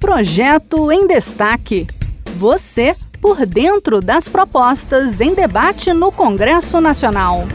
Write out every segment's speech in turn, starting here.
Projeto em Destaque. Você por dentro das propostas em debate no Congresso Nacional.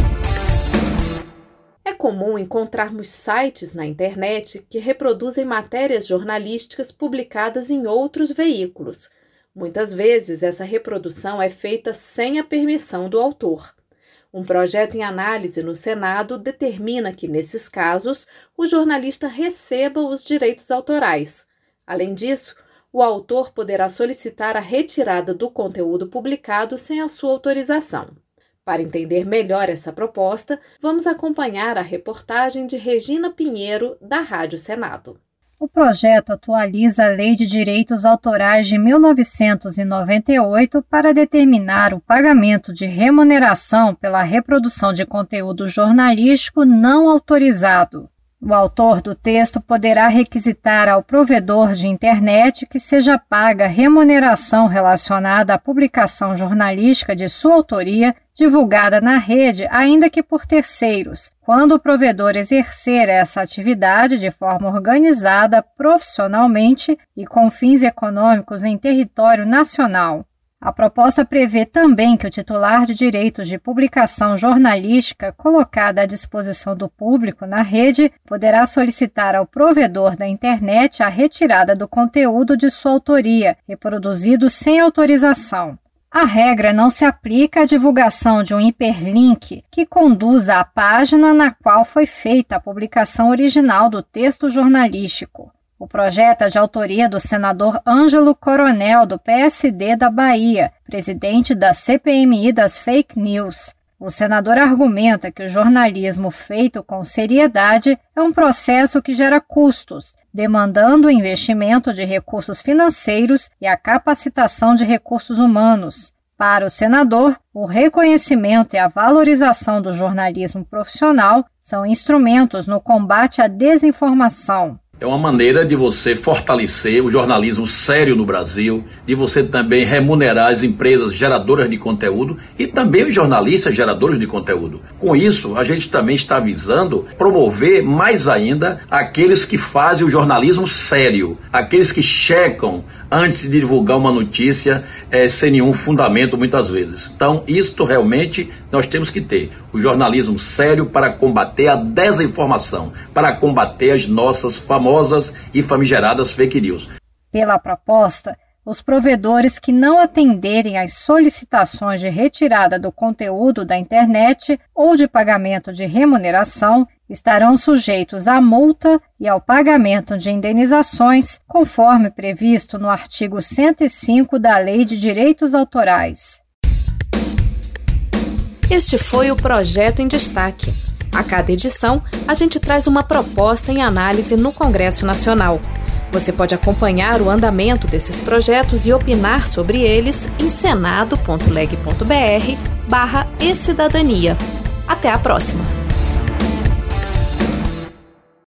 É comum encontrarmos sites na internet que reproduzem matérias jornalísticas publicadas em outros veículos. Muitas vezes, essa reprodução é feita sem a permissão do autor. Um projeto em análise no Senado determina que, nesses casos, o jornalista receba os direitos autorais. Além disso, o autor poderá solicitar a retirada do conteúdo publicado sem a sua autorização. Para entender melhor essa proposta, vamos acompanhar a reportagem de Regina Pinheiro, da Rádio Senado. O projeto atualiza a Lei de Direitos Autorais de 1998 para determinar o pagamento de remuneração pela reprodução de conteúdo jornalístico não autorizado. O autor do texto poderá requisitar ao provedor de internet que seja paga remuneração relacionada à publicação jornalística de sua autoria divulgada na rede, ainda que por terceiros, quando o provedor exercer essa atividade de forma organizada, profissionalmente e com fins econômicos em território nacional. A proposta prevê também que o titular de direitos de publicação jornalística colocada à disposição do público na rede poderá solicitar ao provedor da internet a retirada do conteúdo de sua autoria, reproduzido sem autorização. A regra não se aplica à divulgação de um hiperlink que conduza à página na qual foi feita a publicação original do texto jornalístico. O projeto é de autoria do senador Ângelo Coronel, do PSD da Bahia, presidente da CPMI das Fake News. O senador argumenta que o jornalismo feito com seriedade é um processo que gera custos, demandando o investimento de recursos financeiros e a capacitação de recursos humanos. Para o senador, o reconhecimento e a valorização do jornalismo profissional são instrumentos no combate à desinformação. É uma maneira de você fortalecer o jornalismo sério no Brasil, de você também remunerar as empresas geradoras de conteúdo e também os jornalistas geradores de conteúdo. Com isso, a gente também está visando promover mais ainda aqueles que fazem o jornalismo sério, aqueles que checam antes de divulgar uma notícia sem nenhum fundamento muitas vezes. Então, isto realmente nós temos que ter. O jornalismo sério para combater a desinformação, para combater as nossas famosas e famigeradas fake news. Pela proposta, os provedores que não atenderem às solicitações de retirada do conteúdo da internet ou de pagamento de remuneração estarão sujeitos à multa e ao pagamento de indenizações, conforme previsto no artigo 105 da Lei de Direitos Autorais. Este foi o Projeto em Destaque. A cada edição, a gente traz uma proposta em análise no Congresso Nacional. Você pode acompanhar o andamento desses projetos e opinar sobre eles em senado.leg.br/ecidadania. Até a próxima!